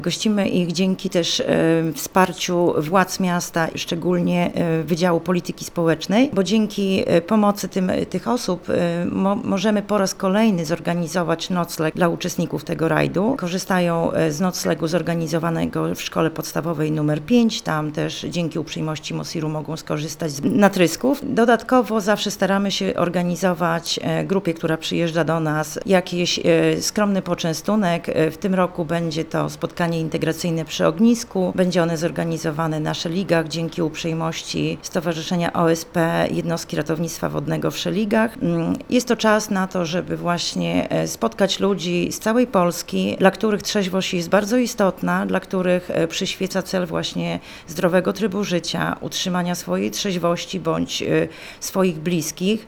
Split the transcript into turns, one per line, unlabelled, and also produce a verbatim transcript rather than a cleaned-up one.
Gościmy ich dzięki też e, wsparciu władz miasta, szczególnie e, Wydziału Polityki Społecznej, bo dzięki e, pomocy tym, tych osób e, mo, możemy po raz kolejny zorganizować nocleg dla uczestników tego rajdu. Korzystają e, z noclegu zorganizowanego w szkole podstawowej numer pięć, tam też dzięki uprzejmości Mosiru mogą skorzystać z natrysków. Dodatkowo zawsze staramy się organizować e, grupie, która przyjeżdża do nas, jakiś e, skromny poczęstunek. E, w tym roku będzie to spotkanie integracyjne przy ognisku. Będzie one zorganizowane na Szeligach dzięki uprzejmości Stowarzyszenia O S P Jednostki Ratownictwa Wodnego w Szeligach. Jest to czas na to, żeby właśnie spotkać ludzi z całej Polski, dla których trzeźwość jest bardzo istotna, dla których przyświeca cel właśnie zdrowego trybu życia, utrzymania swojej trzeźwości bądź swoich bliskich.